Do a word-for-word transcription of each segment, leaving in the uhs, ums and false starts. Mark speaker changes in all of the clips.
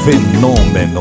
Speaker 1: fenômeno.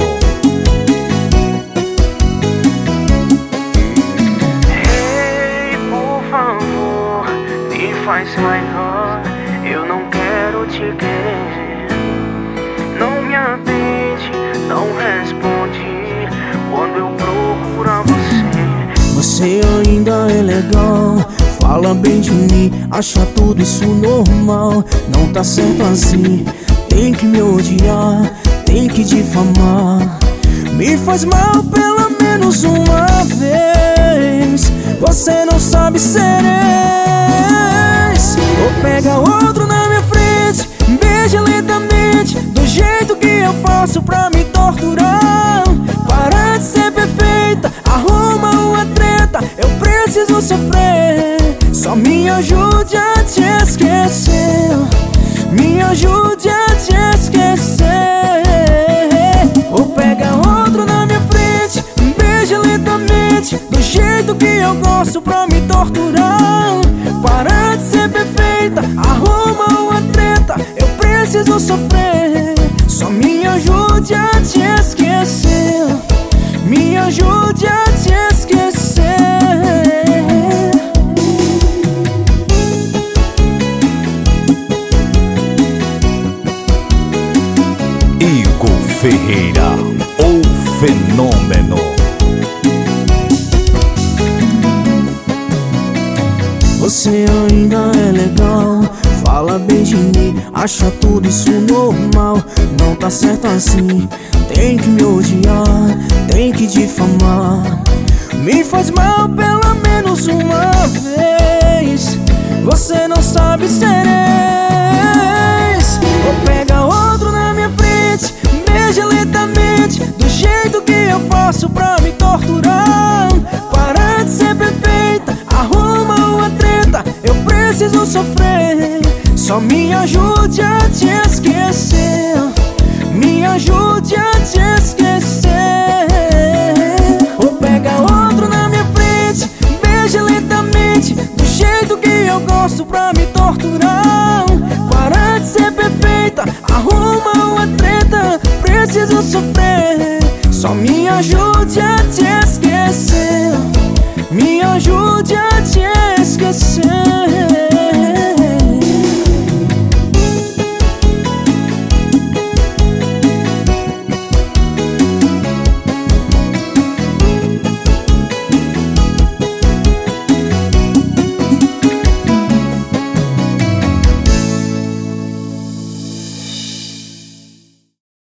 Speaker 2: Ei, por favor, me faz raiva, eu não quero te querer. Não me atende, não responde quando eu procurar você.
Speaker 3: Você ainda é legal, fala bem de mim, acha tudo isso normal. Não tá certo assim, tem que me odiar, tem que difamar. Me faz mal pelo menos uma vez, você não sabe ser ex. Ou pega outro na minha frente, beija lentamente, do jeito que eu faço pra me torturar. Para de ser perfeita, arruma uma treta, eu preciso sofrer. Só me ajude a te esquecer, me ajude a te esquecer. Ou pega outro na minha frente, beija lentamente, do jeito que eu gosto pra me torturar. Para de ser perfeita, arruma uma treta, eu preciso sofrer. Só me ajude a te esquecer, me ajude a te esquecer.
Speaker 1: Igor Ferreira, o fenômeno.
Speaker 3: Você ainda é legal, fala bem de mim, acha tudo isso normal. Não tá certo assim, tem que me odiar, tem que difamar. Me faz mal pelo menos uma vez, você não sabe ser ex. Ou pega outro na minha frente, beija lentamente, do jeito que eu faço pra me torturar. Para de ser perfeita, arruma uma treta, eu preciso sofrer. Só me ajude a te esquecer, me ajude a te esquecer. Ou pega outro na minha frente, beija lentamente, do jeito que eu gosto pra me torturar. Para de ser perfeita, arruma uma treta, preciso sofrer. Só me ajude a te